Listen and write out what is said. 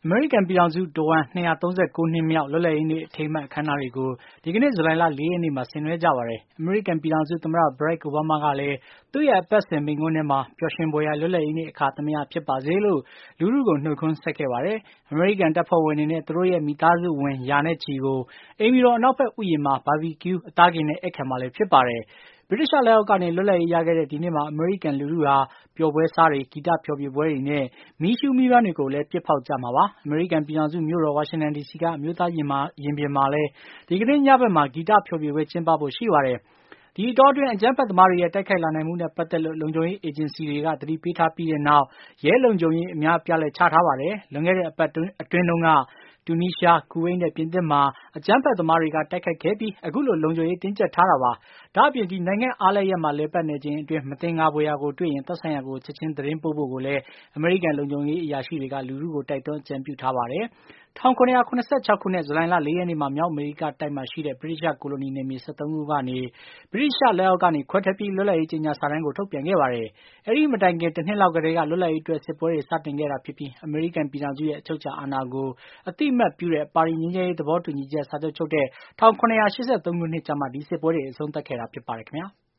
အမေရိကန်ပြည်ထောင်စုတဝှမ်း239 နှစ်မြောက်လွတ်လပ်ရေးနေ့အထိမ်းအမှတ်အခမ်းအနားတွေကိုဒီကနေ့ဇူလိုင်လ 4 ရက်နေ့မှာဆင်နွှဲကြပါတယ်။ အမေရိကန်ပြည်ထောင်စုသမ္မတ Barack Obama ကလည်းသူ့ရဲ့အပတ်စဉ်မိန့်ခွန်းထဲမှာပျော်ရွှင်ဖွယ်ရာလွတ်လပ်ရေးနေ့အခါသမယဖြစ်ပါစေလို့လူထုကိုနှုတ်ခွန်းဆက်ခဲ့ပါတယ်။ အမေရိကန်တပ်ဖွဲ့ဝင်တွေနဲ့သူတို့ရဲ့မိသားစုဝင်ရာနဲ့ချီကိုအိမ်ဖြူတော်အနောက်ဘက်ဥယျာဉ်မှာ ဘာဘီကျူးအသားကင်နဲ့ဧည့်ခံမှာလည်းဖြစ်ပါတယ်။ ဗြိတိသျှလက်အောက်ကနေလွတ်လပ်ရေးရခဲ့တဲ့ဒီနေ့မှာအမေရိကန်လူထုဟာပျော်ပွဲစားတွေ၊ဂီတဖျော်ဖြေပွဲတွေနဲ့ မီးရှူးမီးပန်းတွေကိုလည်းပစ်ဖေါက်ကြမှာပါ။ အမေရိကန်ပြည်ထောင်စုမြို့တော်ဝါရှင်တန်ဒီစီကအမျိုးသားရင်ပြင်မှာလည်းဒီကနေ့ညဘက်မှာဂီတဖျော်ဖြေပွဲကျင်းပဖို့ရှိပါတယ်။ ဒီအတောအတွင်းအကြမ်းဖက်သမားတွေရဲ့တိုက်ခိုက်လာနိုင်မှုနဲ့ပတ်သက်လို့လုံခြုံရေးအေဂျင်စီတွေကသတိပေးထားပြီးတဲ့နောက်ရဲလုံခြုံရေးအများအပြားလည်းချထားပါတယ်။ လွန်ခဲ့တဲ့အပတ်အတွင်းတုန်းကတူနီးရှား၊ကူဝိတ်နဲ့ပြင်သစ်မှာအကြမ်းဖက်သမားတွေကတိုက်ခိုက်ခဲ့ပြီးအခုလိုလုံခြုံရေးတင်းကြပ်ထားတာပါ။ ဒါ့အပြင်ဒီနိုင်ငံအားလပ်ရက်မှာလည်ပတ်နေချိန်အတွင်းမသင်္ကာဖွယ်ရာကိုတွေ့ရင်သက်ဆိုင်ရာကိုချက်ချင်းသတင်းပို့ဖို့ကိုလည်းအမေရိကန်လုံခြုံရေးအရာရှိတွေကလူထုကိုတိုက်တွန်းအကြံပြုထားပါတယ်။ 1776 ခုနှစ်ဇူလိုင်လ 4 ရက်နေ့မှာမြောက်အမေရိကတိုက်မှာရှိတဲ့ဗြိတိသျှကိုလိုနီနယ်မြေ 13 ခုကနေ ဗြိတိသျှလက်အောက်ကနေခွဲထွက်ပြီးလွတ်လပ်ရေးကြေညာစာတမ်းကိုထုတ်ပြန်ခဲ့ပါတယ်။ အဲဒီမတိုင်ခင်တနှစ်လောက်ကတည်းကလွတ်လပ်ရေးအတွက်စစ်ပွဲတွေစတင်ခဲ့တာဖြစ်ပြီးအမေရိကန်ပြည်ထောင်စုရဲ့အချုပ်အခြာအာဏာကိုအသိအမှတ်ပြုတဲ့ပါရီငြိမ်းချမ်းရေးသဘောတူညီချက်စာချုပ်ချုပ်တဲ့ 1783 ခုနှစ်ကျမှဒီစစ်ပွဲတွေအဆုံးသတ်ခဲ့တာဖြစ်ပါတယ်ခင်ဗျာ။